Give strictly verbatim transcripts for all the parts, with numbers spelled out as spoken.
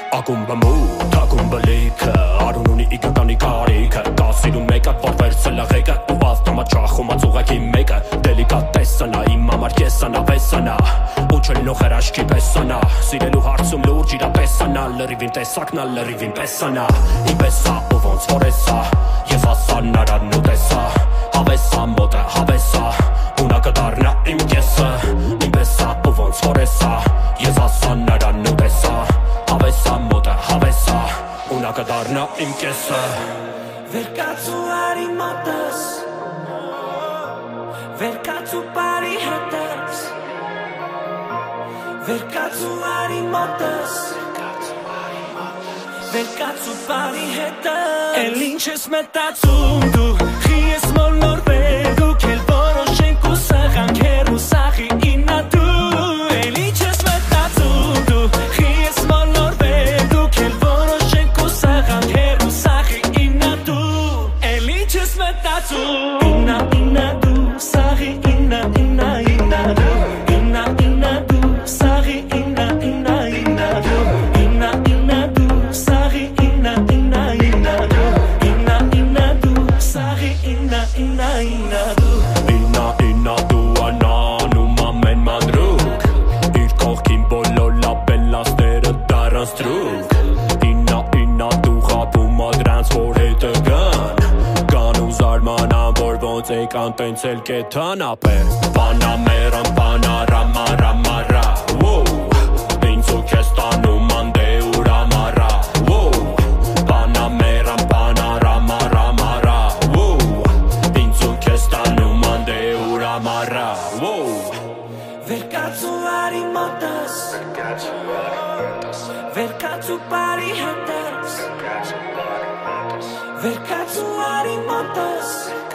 Ակումբը մութ, ակումբը լիքը Արուն ունի իգատանի կարիքը Կա սիրուն մեկը, որ վերցել է ղեկը Ու ավտոմա ճախումած ուղակի մեկը Դելիկատեսանա, իմ համար կեսանա, վեսանա Ու չլինող հրաշքի պեսանա Սիրելու հարցում լուրջ իրատեսանա Լրիվին տեսակնա, լրիվին պեսանա Իմ պեսա, ու ոնց որ էսա Ես ասա նարան ու տեսա Հավեսա մոտը, հավեսա Ու նա կդառնա իմ կեսը Իմ պեսա, ու ոնց որ էսա Ես ասա նարան ու տեսա Հավեսա մոտը, հավեսա Ու նա կդառնա իմ կեսը Վեր կաց ու արի մոտս Վեր կաց ու բարի հետս Վեր կաց ու արի մոտս Վեր կաց ու բարի հետս Էլ ինչ ես մտածում դու Խի ես մոլորվել դու Կել որոշենք ու սաղանք հեռու սաղի ինա դու Էլ ինչ ես մտածում դու Խի ես մոլորվել դու Կել որոշենք ու սաղանք հեռու սաղի ինա դու Էլ ինչ ես մտածում Ինա ինա դու Սաղի ինա ինա ինա դու Ինա ինա դու Սաղի ինա ինա ինա դու Ինա ինա դու Սաղի ինա ինա ինա դու Ինա ինա դու Սաղի ինա ինա ինա դու Ինա ինա դու անանում ամեն մանրուկ Իր կողքին բոլոր լապելասները դարան ստրուկ Ինա ինա դու խապում ադրանց որ հետը գան Կան ու զարմանան որ ոնց եկան տենց էլ կեթան ապեր Պանամերան պանարամա ռամարա Ինձ ու կեզ տանում անդե ու ռամարա Պանամերան պանարամա ռամարա Ինձ ու կեզ տանում անդե ու ռամարա Վեր կաց ու արի մոտս Վեր կաց ու բարի հետս Վեր կաց ու արի մոտս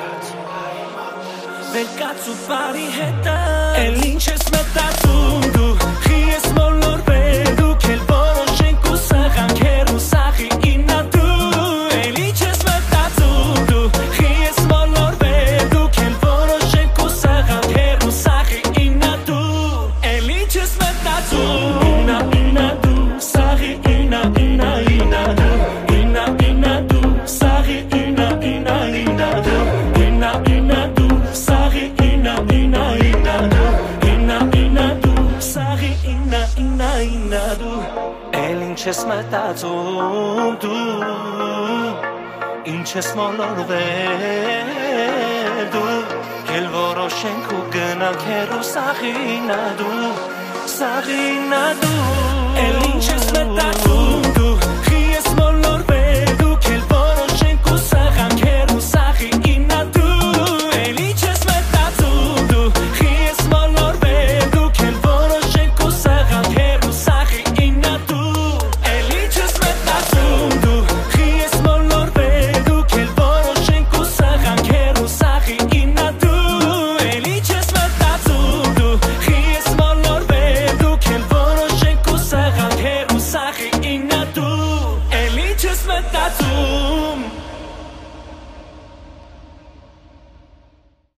Վեր կաց ու բարի հետս Էլ ինչ ես մտածում դու Խի ես մոլորվել դու Կել որոշենք ու սաղանք հեռու սաղի ինա դու Էլ ինչ ես մտածում դու Խի ես մոլորվել դու Կել որոշենք ու սաղանք հեռու սաղի ինա դու Էլ ինչ ես մտածում Ինա ինա դու Սաղի ինա ինա ինա դու Ինա ինա դու Սաղի ինա ինա ինա դու Ինա ինա դու Սաղի ինա ինա ինա դու Ինա ինա դու Սաղի ինա ինա ինա դու Էլ ինչ ես մտածում դու Ինչ ես մոլորվել դու Կել որոշենք ու գնանք հեռու սաղի ինա դու Սաղի ինա դու Էլ ինչ ես մտածում